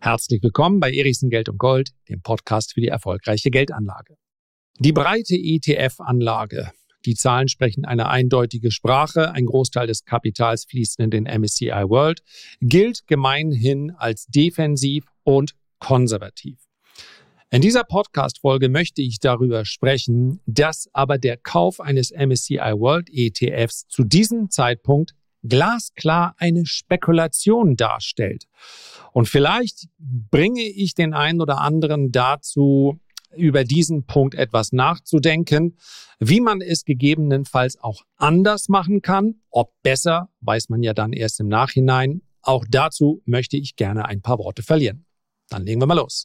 Herzlich willkommen bei Erichsen Geld und Gold, dem Podcast für die erfolgreiche Geldanlage. Die breite ETF-Anlage, die Zahlen sprechen eine eindeutige Sprache, ein Großteil des Kapitals fließt in den MSCI World, gilt gemeinhin als defensiv und konservativ. In dieser Podcast-Folge möchte ich darüber sprechen, dass aber der Kauf eines MSCI World ETFs zu diesem Zeitpunkt glasklar eine Spekulation darstellt. Und vielleicht bringe ich den einen oder anderen dazu, über diesen Punkt etwas nachzudenken, wie man es gegebenenfalls auch anders machen kann. Ob besser, weiß man ja dann erst im Nachhinein. Auch dazu möchte ich gerne ein paar Worte verlieren. Dann legen wir mal los.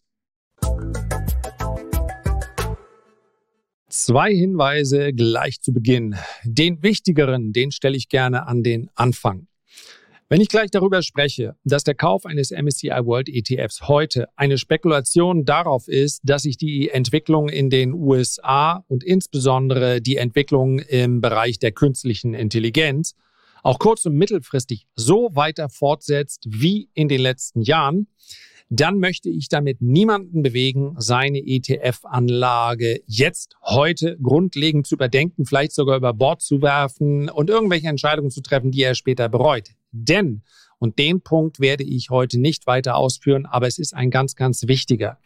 2 Hinweise gleich zu Beginn. Den wichtigeren, den stelle ich gerne an den Anfang. Wenn ich gleich darüber spreche, dass der Kauf eines MSCI World ETFs heute eine Spekulation darauf ist, dass sich die Entwicklung in den USA und insbesondere die Entwicklung im Bereich der künstlichen Intelligenz auch kurz- und mittelfristig so weiter fortsetzt wie in den letzten Jahren, dann möchte ich damit niemanden bewegen, seine ETF-Anlage jetzt, heute grundlegend zu überdenken, vielleicht sogar über Bord zu werfen und irgendwelche Entscheidungen zu treffen, die er später bereut. Denn, und den Punkt werde ich heute nicht weiter ausführen, aber es ist ein ganz, ganz wichtiger.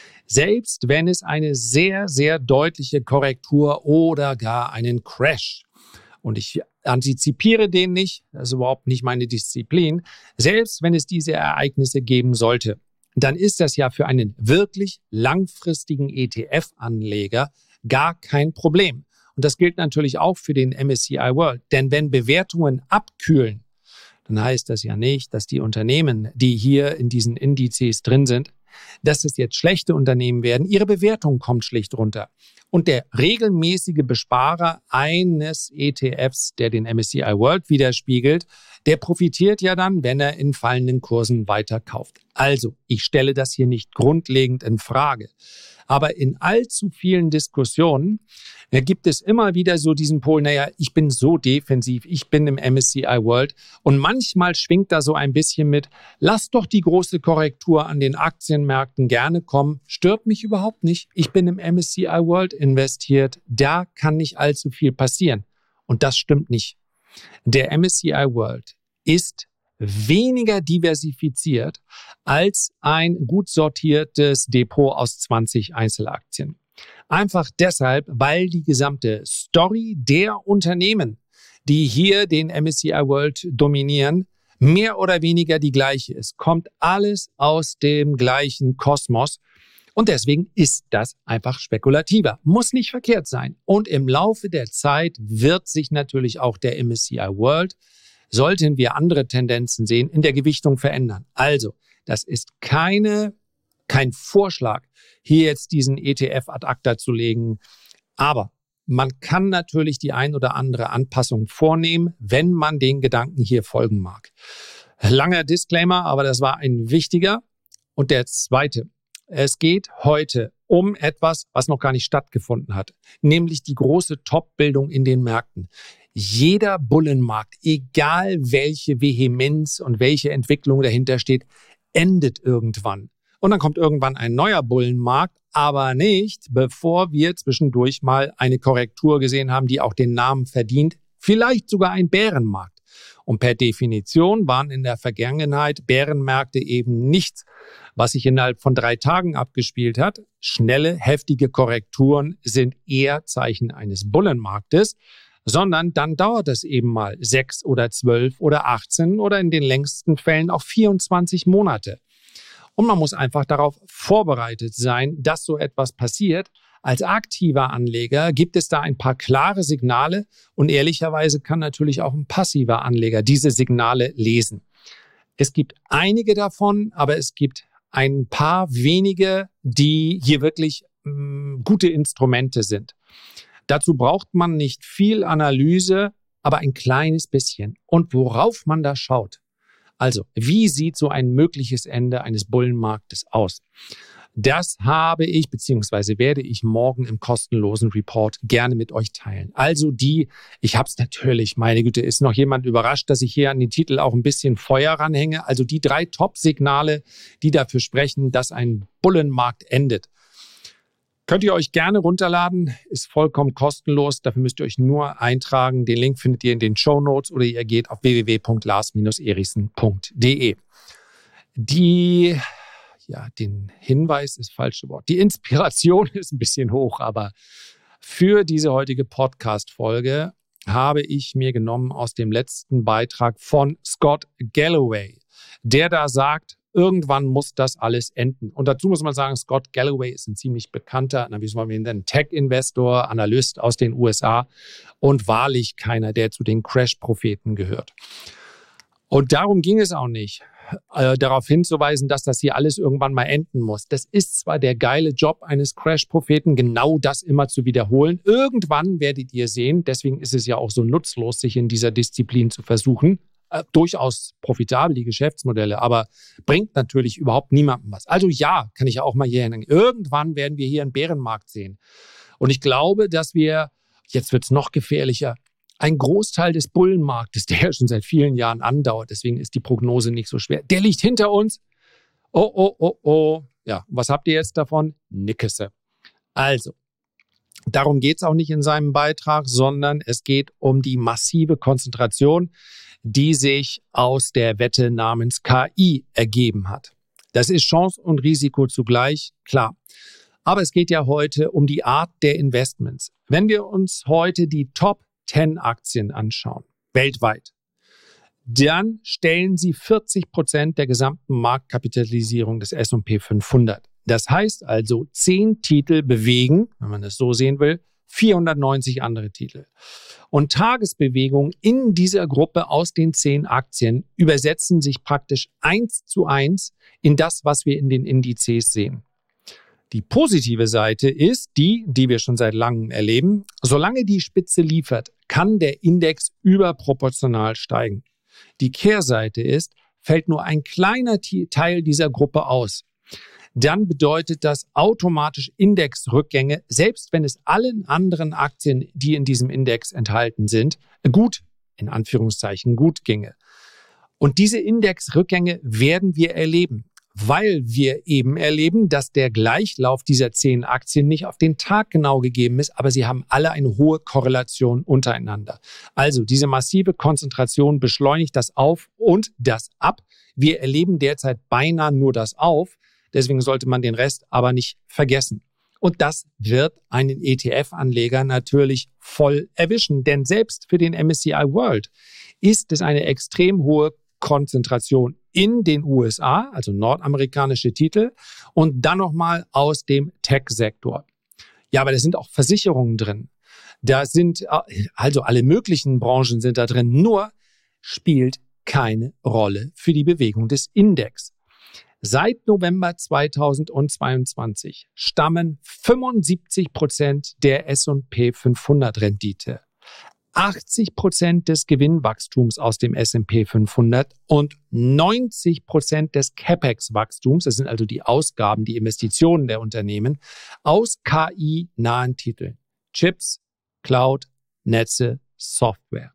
Selbst wenn es eine sehr, sehr deutliche Korrektur oder gar einen Crash, und ich antizipiere den nicht, das ist überhaupt nicht meine Disziplin, selbst wenn es diese Ereignisse geben sollte, dann ist das ja für einen wirklich langfristigen ETF-Anleger gar kein Problem. Und das gilt natürlich auch für den MSCI World. Denn wenn Bewertungen abkühlen, dann heißt das ja nicht, dass die Unternehmen, die hier in diesen Indizes drin sind, dass es jetzt schlechte Unternehmen werden. Ihre Bewertung kommt schlicht runter. Und der regelmäßige Besparer eines ETFs, der den MSCI World widerspiegelt, der profitiert ja dann, wenn er in fallenden Kursen weiterkauft. Also, ich stelle das hier nicht grundlegend in Frage. Aber in allzu vielen Diskussionen gibt es immer wieder so diesen Pol, ich bin so defensiv, ich bin im MSCI World. Und manchmal schwingt da so ein bisschen mit, lass doch die große Korrektur an den Aktienmärkten gerne kommen, stört mich überhaupt nicht. Ich bin im MSCI World investiert, da kann nicht allzu viel passieren. Und das stimmt nicht. Der MSCI World ist weniger diversifiziert als ein gut sortiertes Depot aus 20 Einzelaktien. Einfach deshalb, weil die gesamte Story der Unternehmen, die hier den MSCI World dominieren, mehr oder weniger die gleiche ist. Kommt alles aus dem gleichen Kosmos. Und deswegen ist das einfach spekulativer. Muss nicht verkehrt sein. Und im Laufe der Zeit wird sich natürlich auch der MSCI World, sollten wir andere Tendenzen sehen, in der Gewichtung verändern. Also, das ist kein Vorschlag, hier jetzt diesen ETF ad acta zu legen. Aber man kann natürlich die ein oder andere Anpassung vornehmen, wenn man den Gedanken hier folgen mag. Langer Disclaimer, aber das war ein wichtiger. Und der zweite. Es geht heute um etwas, was noch gar nicht stattgefunden hat, nämlich die große Top-Bildung in den Märkten. Jeder Bullenmarkt, egal welche Vehemenz und welche Entwicklung dahinter steht, endet irgendwann. Und dann kommt irgendwann ein neuer Bullenmarkt, aber nicht, bevor wir zwischendurch mal eine Korrektur gesehen haben, die auch den Namen verdient, vielleicht sogar ein Bärenmarkt. Und per Definition waren in der Vergangenheit Bärenmärkte eben nichts, was sich innerhalb von 3 Tagen abgespielt hat. Schnelle, heftige Korrekturen sind eher Zeichen eines Bullenmarktes, sondern dann dauert es eben mal 6 oder 12 oder 18 oder in den längsten Fällen auch 24 Monate. Und man muss einfach darauf vorbereitet sein, dass so etwas passiert. Als aktiver Anleger gibt es da ein paar klare Signale und ehrlicherweise kann natürlich auch ein passiver Anleger diese Signale lesen. Es gibt einige davon, aber es gibt ein paar wenige, die hier wirklich gute Instrumente sind. Dazu braucht man nicht viel Analyse, aber ein kleines bisschen. Und worauf man da schaut. Also, wie sieht so ein mögliches Ende eines Bullenmarktes aus? Das habe ich bzw. werde ich morgen im kostenlosen Report gerne mit euch teilen. Also ich habe es natürlich, meine Güte, ist noch jemand überrascht, dass ich hier an den Titel auch ein bisschen Feuer ranhänge. Also die 3 Top-Signale, die dafür sprechen, dass ein Bullenmarkt endet. Könnt ihr euch gerne runterladen, ist vollkommen kostenlos. Dafür müsst ihr euch nur eintragen. Den Link findet ihr in den Shownotes oder ihr geht auf www.lars-erichsen.de. Den Hinweis ist das falsche Wort. Die Inspiration ist ein bisschen hoch, aber für diese heutige Podcast-Folge habe ich mir genommen aus dem letzten Beitrag von Scott Galloway, der da sagt, irgendwann muss das alles enden. Und dazu muss man sagen, Scott Galloway ist ein ziemlich bekannter, wie soll man ihn nennen, Tech-Investor, Analyst aus den USA und wahrlich keiner, der zu den Crash-Propheten gehört. Und darum ging es auch nicht, darauf hinzuweisen, dass das hier alles irgendwann mal enden muss. Das ist zwar der geile Job eines Crash-Propheten, genau das immer zu wiederholen. Irgendwann werdet ihr sehen, deswegen ist es ja auch so nutzlos, sich in dieser Disziplin zu versuchen. Durchaus profitabel, die Geschäftsmodelle, aber bringt natürlich überhaupt niemandem was. Also ja, kann ich ja auch mal hier hängen. Irgendwann werden wir hier einen Bärenmarkt sehen. Und ich glaube, dass wir, jetzt wird es noch gefährlicher, ein Großteil des Bullenmarktes, der ja schon seit vielen Jahren andauert, deswegen ist die Prognose nicht so schwer, der liegt hinter uns. Oh. Ja, was habt ihr jetzt davon? Nickese. Also, darum geht es auch nicht in seinem Beitrag, sondern es geht um die massive Konzentration, die sich aus der Wette namens KI ergeben hat. Das ist Chance und Risiko zugleich, klar. Aber es geht ja heute um die Art der Investments. Wenn wir uns heute die Top 10 Aktien anschauen, weltweit, dann stellen sie 40% der gesamten Marktkapitalisierung des S&P 500. Das heißt also, 10 Titel bewegen, wenn man es so sehen will, 490 andere Titel. Und Tagesbewegungen in dieser Gruppe aus den 10 Aktien übersetzen sich praktisch 1:1 in das, was wir in den Indizes sehen. Die positive Seite ist die wir schon seit langem erleben. Solange die Spitze liefert, kann der Index überproportional steigen. Die Kehrseite ist, fällt nur ein kleiner Teil dieser Gruppe aus. Dann bedeutet das automatisch Indexrückgänge, selbst wenn es allen anderen Aktien, die in diesem Index enthalten sind, gut, in Anführungszeichen, gut ginge. Und diese Indexrückgänge werden wir erleben, weil wir eben erleben, dass der Gleichlauf dieser 10 Aktien nicht auf den Tag genau gegeben ist, aber sie haben alle eine hohe Korrelation untereinander. Also diese massive Konzentration beschleunigt das Auf und das Ab. Wir erleben derzeit beinahe nur das Auf. Deswegen sollte man den Rest aber nicht vergessen. Und das wird einen ETF-Anleger natürlich voll erwischen. Denn selbst für den MSCI World ist es eine extrem hohe Konzentration in den USA, also nordamerikanische Titel, und dann nochmal aus dem Tech-Sektor. Ja, aber da sind auch Versicherungen drin. Da sind also alle möglichen Branchen sind da drin. Nur spielt keine Rolle für die Bewegung des Index. Seit November 2022 stammen 75% der S&P 500 Rendite, 80% des Gewinnwachstums aus dem S&P 500 und 90% des CapEx-Wachstums, das sind also die Ausgaben, die Investitionen der Unternehmen, aus KI-nahen Titeln. Chips, Cloud, Netze, Software.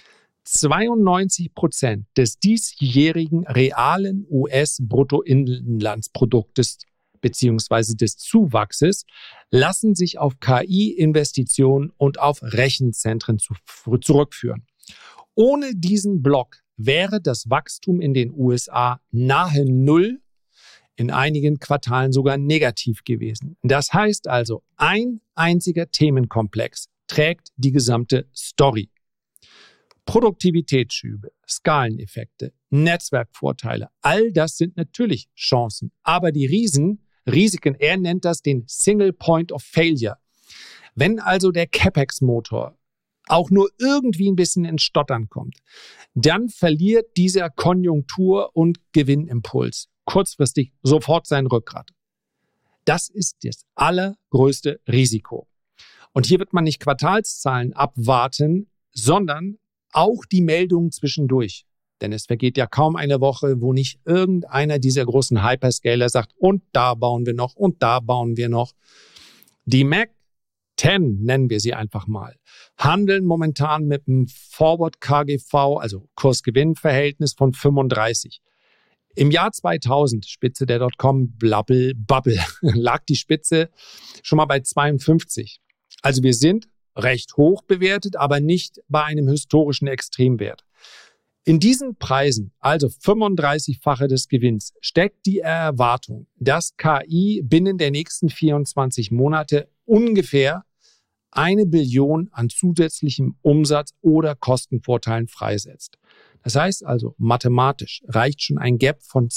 92% des diesjährigen realen US-Bruttoinlandsproduktes bzw. des Zuwachses lassen sich auf KI-Investitionen und auf Rechenzentren zurückführen. Ohne diesen Block wäre das Wachstum in den USA nahe Null, in einigen Quartalen sogar negativ gewesen. Das heißt also, ein einziger Themenkomplex trägt die gesamte Story. Produktivitätsschübe, Skaleneffekte, Netzwerkvorteile, all das sind natürlich Chancen. Aber die Risiken, er nennt das den Single Point of Failure. Wenn also der CapEx-Motor auch nur irgendwie ein bisschen ins Stottern kommt, dann verliert dieser Konjunktur- und Gewinnimpuls kurzfristig sofort sein Rückgrat. Das ist das allergrößte Risiko. Und hier wird man nicht Quartalszahlen abwarten, sondern auch die Meldungen zwischendurch. Denn es vergeht ja kaum eine Woche, wo nicht irgendeiner dieser großen Hyperscaler sagt, und da bauen wir noch und da bauen wir noch. Die Mac 10, nennen wir sie einfach mal, handeln momentan mit einem Forward KGV, also Kurs-Gewinn-Verhältnis von 35. Im Jahr 2000, Spitze der Dotcom-Bubble, lag die Spitze schon mal bei 52. Also wir sind recht hoch bewertet, aber nicht bei einem historischen Extremwert. In diesen Preisen, also 35-fache des Gewinns, steckt die Erwartung, dass KI binnen der nächsten 24 Monate ungefähr 1 Billion an zusätzlichem Umsatz oder Kostenvorteilen freisetzt. Das heißt also, mathematisch reicht schon ein Gap von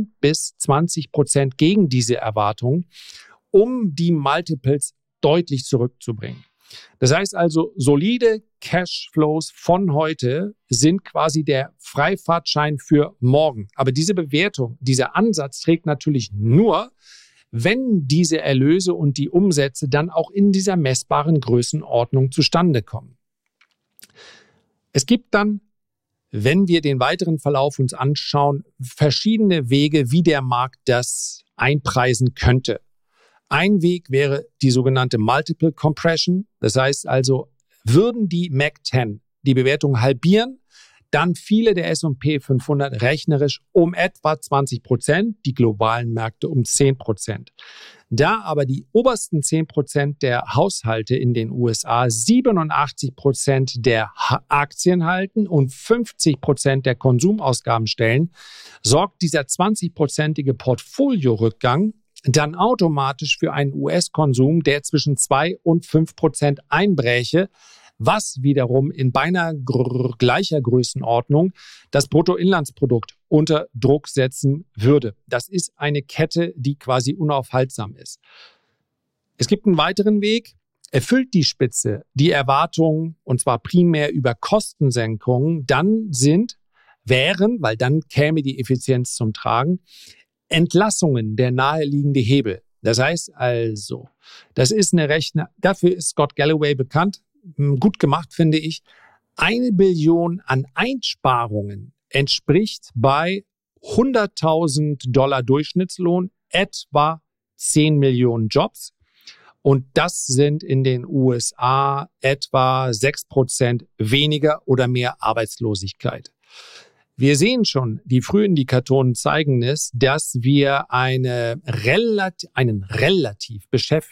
10-20% gegen diese Erwartung, um die Multiples deutlich zurückzubringen. Das heißt also, solide Cashflows von heute sind quasi der Freifahrtschein für morgen. Aber diese Bewertung, dieser Ansatz trägt natürlich nur, wenn diese Erlöse und die Umsätze dann auch in dieser messbaren Größenordnung zustande kommen. Es gibt dann, wenn wir den weiteren Verlauf uns anschauen, verschiedene Wege, wie der Markt das einpreisen könnte. Ein Weg wäre die sogenannte Multiple Compression. Das heißt also, würden die Mac 10 die Bewertung halbieren, dann fiele der S&P 500 rechnerisch um etwa 20%, die globalen Märkte um 10%. Da aber die obersten 10% der Haushalte in den USA 87% der Aktien halten und 50% der Konsumausgaben stellen, sorgt dieser 20%ige Portfoliorückgang dann automatisch für einen US-Konsum, der zwischen 2 und 5% einbräche, was wiederum in beinahe gleicher Größenordnung das Bruttoinlandsprodukt unter Druck setzen würde. Das ist eine Kette, die quasi unaufhaltsam ist. Es gibt einen weiteren Weg. Erfüllt die Spitze die Erwartungen, und zwar primär über Kostensenkungen, dann weil dann käme die Effizienz zum Tragen, Entlassungen der naheliegende Hebel. Das heißt also, das ist dafür ist Scott Galloway bekannt, gut gemacht finde ich. 1 Billion an Einsparungen entspricht bei $100.000 Durchschnittslohn etwa 10 Millionen Jobs. Und das sind in den USA etwa 6% weniger oder mehr Arbeitslosigkeit. Wir sehen schon, die Frühindikatoren zeigen es, dass wir einen relativ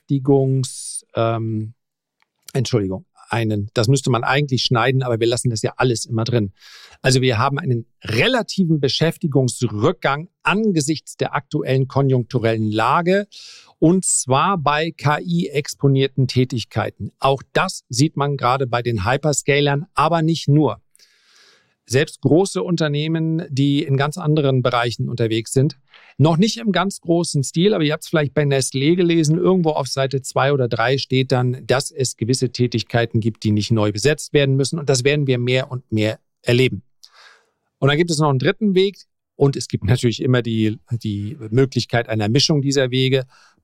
das müsste man eigentlich schneiden, aber wir lassen das ja alles immer drin. Also wir haben einen relativen Beschäftigungsrückgang angesichts der aktuellen konjunkturellen Lage, und zwar bei KI-exponierten Tätigkeiten. Auch das sieht man gerade bei den Hyperscalern, aber nicht nur. Selbst große Unternehmen, die in ganz anderen Bereichen unterwegs sind, noch nicht im ganz großen Stil, aber ihr habt es vielleicht bei Nestlé gelesen, irgendwo auf Seite 2 oder 3 steht dann, dass es gewisse Tätigkeiten gibt, die nicht neu besetzt werden müssen, und das werden wir mehr und mehr erleben. Und dann gibt es noch einen dritten Weg, und es gibt natürlich immer die Möglichkeit einer Mischung dieser Wege.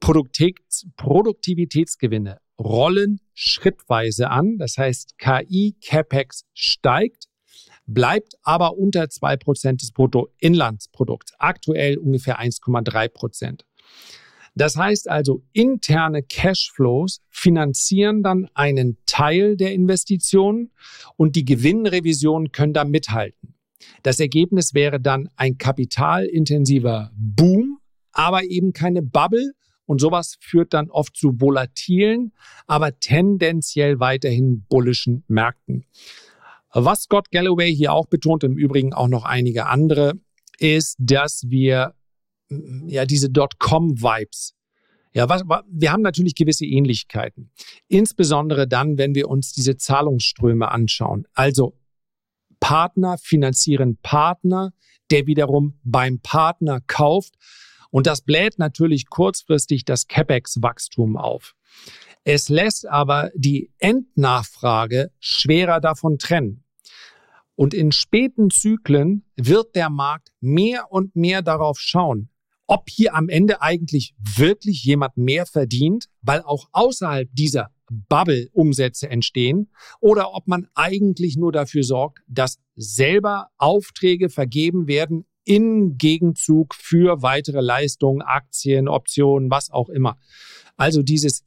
Produktivitätsgewinne rollen schrittweise an, das heißt KI-CapEx steigt, bleibt aber unter 2% des Bruttoinlandsprodukts, aktuell ungefähr 1,3%. Das heißt also, interne Cashflows finanzieren dann einen Teil der Investitionen und die Gewinnrevisionen können da mithalten. Das Ergebnis wäre dann ein kapitalintensiver Boom, aber eben keine Bubble, und sowas führt dann oft zu volatilen, aber tendenziell weiterhin bullischen Märkten. Was Scott Galloway hier auch betont, im Übrigen auch noch einige andere, ist, dass wir diese Dotcom-Vibes, wir haben natürlich gewisse Ähnlichkeiten. Insbesondere dann, wenn wir uns diese Zahlungsströme anschauen. Also Partner finanzieren Partner, der wiederum beim Partner kauft. Und das bläht natürlich kurzfristig das CapEx-Wachstum auf. Es lässt aber die Endnachfrage schwerer davon trennen. Und in späten Zyklen wird der Markt mehr und mehr darauf schauen, ob hier am Ende eigentlich wirklich jemand mehr verdient, weil auch außerhalb dieser Bubble-Umsätze entstehen oder ob man eigentlich nur dafür sorgt, dass selber Aufträge vergeben werden in Gegenzug für weitere Leistungen, Aktien, Optionen, was auch immer. Also dieses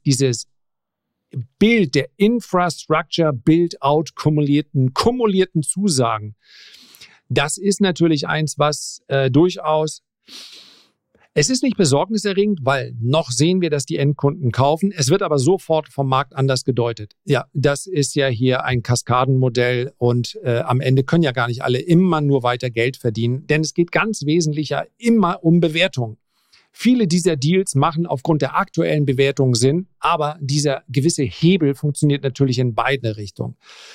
Bild der Infrastructure Build-out kumulierten Zusagen, das ist natürlich eins, was durchaus, es ist nicht besorgniserregend, weil noch sehen wir, dass die Endkunden kaufen. Es wird aber sofort vom Markt anders gedeutet. Ja, das ist ja hier ein Kaskadenmodell und am Ende können ja gar nicht alle immer nur weiter Geld verdienen, denn es geht ganz wesentlich ja immer um Bewertung. Viele dieser Deals machen aufgrund der aktuellen Bewertung Sinn, aber dieser gewisse Hebel funktioniert natürlich in beide Richtungen.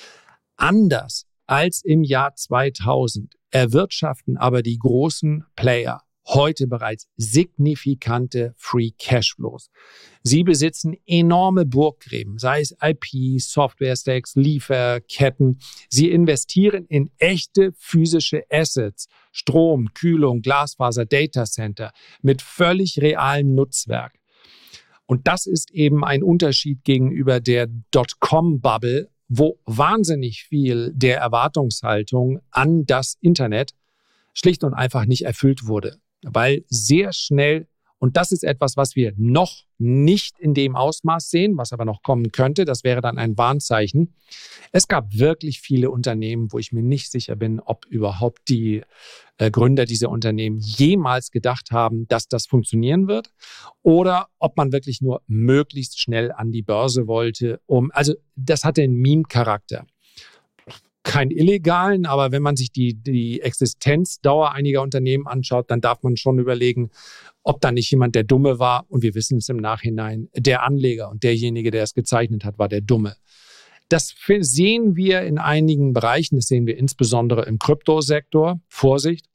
Anders als im Jahr 2000 erwirtschaften aber die großen Player heute bereits signifikante Free Cashflows. Sie besitzen enorme Burggräben, sei es IP, Software-Stacks, Lieferketten. Sie investieren in echte physische Assets, Strom, Kühlung, Glasfaser, Datacenter mit völlig realem Nutzwerk. Und das ist eben ein Unterschied gegenüber der Dotcom-Bubble, wo wahnsinnig viel der Erwartungshaltung an das Internet schlicht und einfach nicht erfüllt wurde. Weil sehr schnell, und das ist etwas, was wir noch nicht in dem Ausmaß sehen, was aber noch kommen könnte, das wäre dann ein Warnzeichen. Es gab wirklich viele Unternehmen, wo ich mir nicht sicher bin, ob überhaupt die Gründer dieser Unternehmen jemals gedacht haben, dass das funktionieren wird oder ob man wirklich nur möglichst schnell an die Börse wollte. Also das hatte einen Meme-Charakter. Kein illegalen, aber wenn man sich die Existenzdauer einiger Unternehmen anschaut, dann darf man schon überlegen, ob da nicht jemand der Dumme war. Und wir wissen es im Nachhinein, der Anleger und derjenige, der es gezeichnet hat, war der Dumme. Das sehen wir in einigen Bereichen, das sehen wir insbesondere im Kryptosektor. Vorsicht.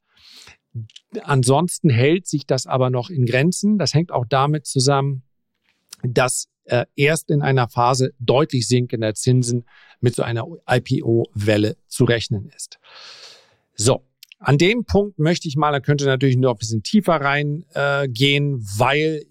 Ansonsten hält sich das aber noch in Grenzen. Das hängt auch damit zusammen, dass erst in einer Phase deutlich sinkender Zinsen mit so einer IPO-Welle zu rechnen ist. So, an dem Punkt möchte ich mal, da könnte natürlich noch ein bisschen tiefer reingehen, weil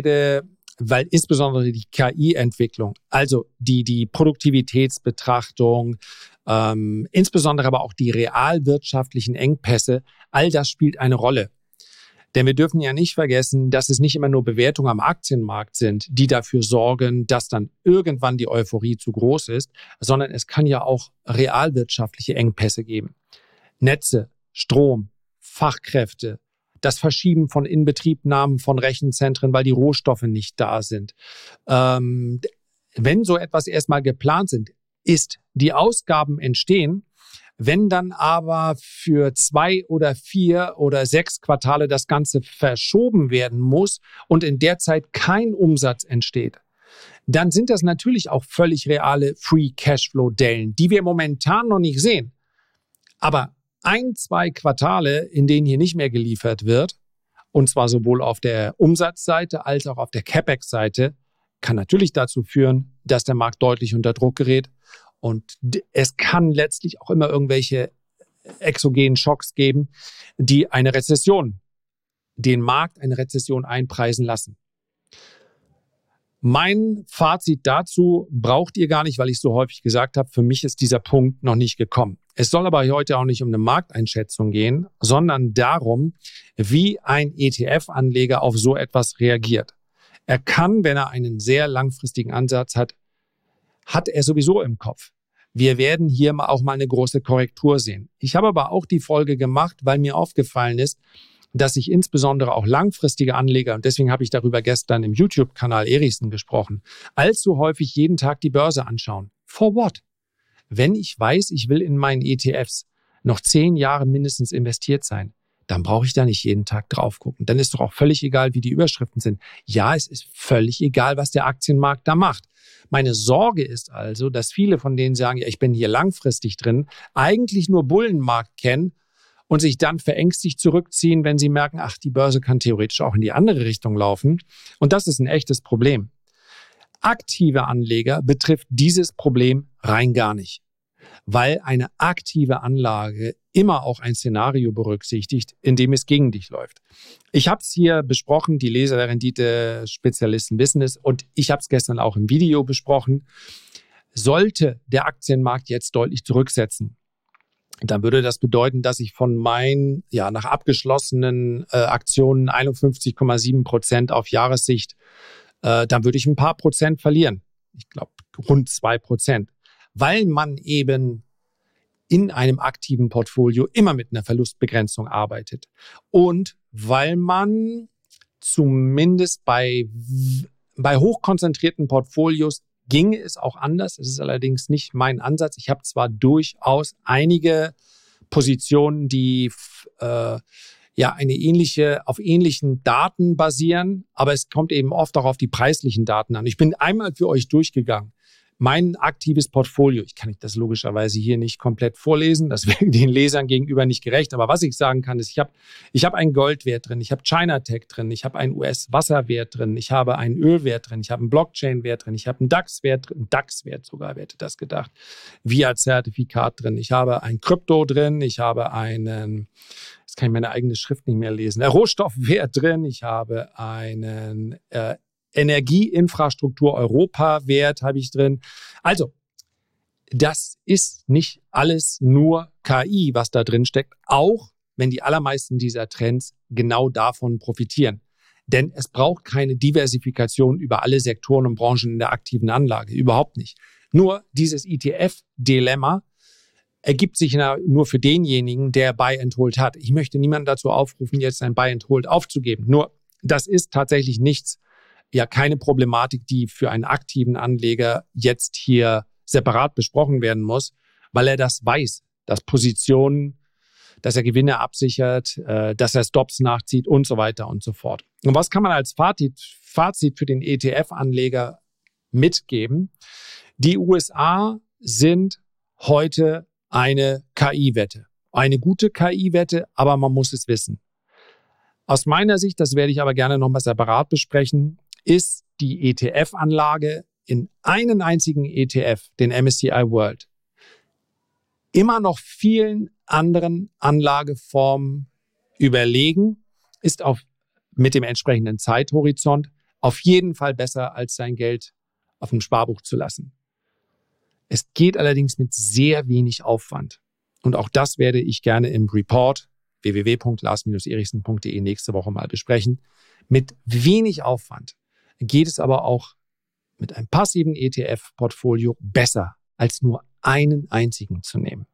insbesondere die KI-Entwicklung, also die Produktivitätsbetrachtung, insbesondere aber auch die realwirtschaftlichen Engpässe, all das spielt eine Rolle. Denn wir dürfen ja nicht vergessen, dass es nicht immer nur Bewertungen am Aktienmarkt sind, die dafür sorgen, dass dann irgendwann die Euphorie zu groß ist, sondern es kann ja auch realwirtschaftliche Engpässe geben. Netze, Strom, Fachkräfte, das Verschieben von Inbetriebnahmen von Rechenzentren, weil die Rohstoffe nicht da sind. Wenn so etwas erstmal geplant ist, die Ausgaben entstehen. Wenn dann aber für 2 oder 4 oder 6 Quartale das Ganze verschoben werden muss und in der Zeit kein Umsatz entsteht, dann sind das natürlich auch völlig reale Free Cashflow-Dellen, die wir momentan noch nicht sehen. Aber 1, 2 Quartale, in denen hier nicht mehr geliefert wird, und zwar sowohl auf der Umsatzseite als auch auf der CapEx-Seite, kann natürlich dazu führen, dass der Markt deutlich unter Druck gerät. Und es kann letztlich auch immer irgendwelche exogenen Schocks geben, die den Markt eine Rezession einpreisen lassen. Mein Fazit dazu braucht ihr gar nicht, weil ich so häufig gesagt habe, für mich ist dieser Punkt noch nicht gekommen. Es soll aber heute auch nicht um eine Markteinschätzung gehen, sondern darum, wie ein ETF-Anleger auf so etwas reagiert. Er kann, wenn er einen sehr langfristigen Ansatz hat er sowieso im Kopf. Wir werden hier auch mal eine große Korrektur sehen. Ich habe aber auch die Folge gemacht, weil mir aufgefallen ist, dass sich insbesondere auch langfristige Anleger, und deswegen habe ich darüber gestern im YouTube-Kanal Erichsen gesprochen, allzu häufig jeden Tag die Börse anschauen. For what? Wenn ich weiß, ich will in meinen ETFs noch 10 Jahre mindestens investiert sein, dann brauche ich da nicht jeden Tag drauf gucken. Dann ist doch auch völlig egal, wie die Überschriften sind. Ja, es ist völlig egal, was der Aktienmarkt da macht. Meine Sorge ist also, dass viele von denen sagen, ja, ich bin hier langfristig drin, eigentlich nur Bullenmarkt kennen und sich dann verängstigt zurückziehen, wenn sie merken, ach, die Börse kann theoretisch auch in die andere Richtung laufen. Und das ist ein echtes Problem. Aktive Anleger betrifft dieses Problem rein gar nicht. weil eine aktive Anlage immer auch ein Szenario berücksichtigt, in dem es gegen dich läuft. Ich habe es hier besprochen, die Leser der Rendite-Spezialisten wissen es, und ich habe es gestern auch im Video besprochen. Sollte der Aktienmarkt jetzt deutlich zurücksetzen, dann würde das bedeuten, dass ich von meinen nach abgeschlossenen Aktionen 51,7% auf Jahressicht, dann würde ich ein paar Prozent verlieren. Ich glaube rund 2%. Weil man eben in einem aktiven Portfolio immer mit einer Verlustbegrenzung arbeitet. Und weil man zumindest bei hochkonzentrierten Portfolios ginge es auch anders. Es ist allerdings nicht mein Ansatz. Ich habe zwar durchaus einige Positionen, die auf ähnlichen Daten basieren, aber es kommt eben oft auch auf die preislichen Daten an. Ich bin einmal für euch durchgegangen. Mein aktives Portfolio, ich kann das logischerweise hier nicht komplett vorlesen, das wäre den Lesern gegenüber nicht gerecht, aber was ich sagen kann, ist, ich habe einen Goldwert drin, ich habe China Tech drin, ich habe einen US-Wasserwert drin, ich habe einen Ölwert drin, ich habe einen Blockchain-Wert drin, ich habe einen DAX-Wert drin, DAX-Wert sogar, wer hätte das gedacht, VIA-Zertifikat drin, ich habe ein Krypto drin, ich habe einen, jetzt kann ich meine eigene Schrift nicht mehr lesen, Rohstoffwert drin, ich habe einen Energieinfrastruktur Europa-Wert habe ich drin. Also, das ist nicht alles nur KI, was da drin steckt, auch wenn die allermeisten dieser Trends genau davon profitieren. Denn es braucht keine Diversifikation über alle Sektoren und Branchen in der aktiven Anlage, überhaupt nicht. Nur dieses ETF-Dilemma ergibt sich nur für denjenigen, der Buy and Hold hat. Ich möchte niemanden dazu aufrufen, jetzt ein Buy and Hold aufzugeben. Nur, das ist tatsächlich keine Problematik, die für einen aktiven Anleger jetzt hier separat besprochen werden muss, weil er das weiß, dass Positionen, dass er Gewinne absichert, dass er Stops nachzieht und so weiter und so fort. Und was kann man als Fazit für den ETF-Anleger mitgeben? Die USA sind heute eine KI-Wette. Eine gute KI-Wette, aber man muss es wissen. Aus meiner Sicht, das werde ich aber gerne nochmal separat besprechen, ist die ETF-Anlage in einen einzigen ETF, den MSCI World, immer noch vielen anderen Anlageformen überlegen, ist mit dem entsprechenden Zeithorizont auf jeden Fall besser, als sein Geld auf dem Sparbuch zu lassen. Es geht allerdings mit sehr wenig Aufwand. Und auch das werde ich gerne im Report www.lars-erichsen.de nächste Woche mal besprechen. Mit wenig Aufwand geht es aber auch mit einem passiven ETF-Portfolio besser, als nur einen einzigen zu nehmen.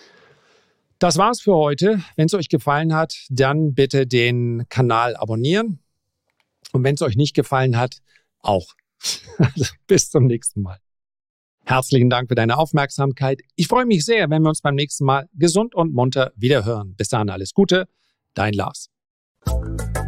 Das war's für heute. Wenn es euch gefallen hat, dann bitte den Kanal abonnieren. Und wenn es euch nicht gefallen hat, auch. Also, bis zum nächsten Mal. Herzlichen Dank für deine Aufmerksamkeit. Ich freue mich sehr, wenn wir uns beim nächsten Mal gesund und munter wieder hören. Bis dahin alles Gute, dein Lars.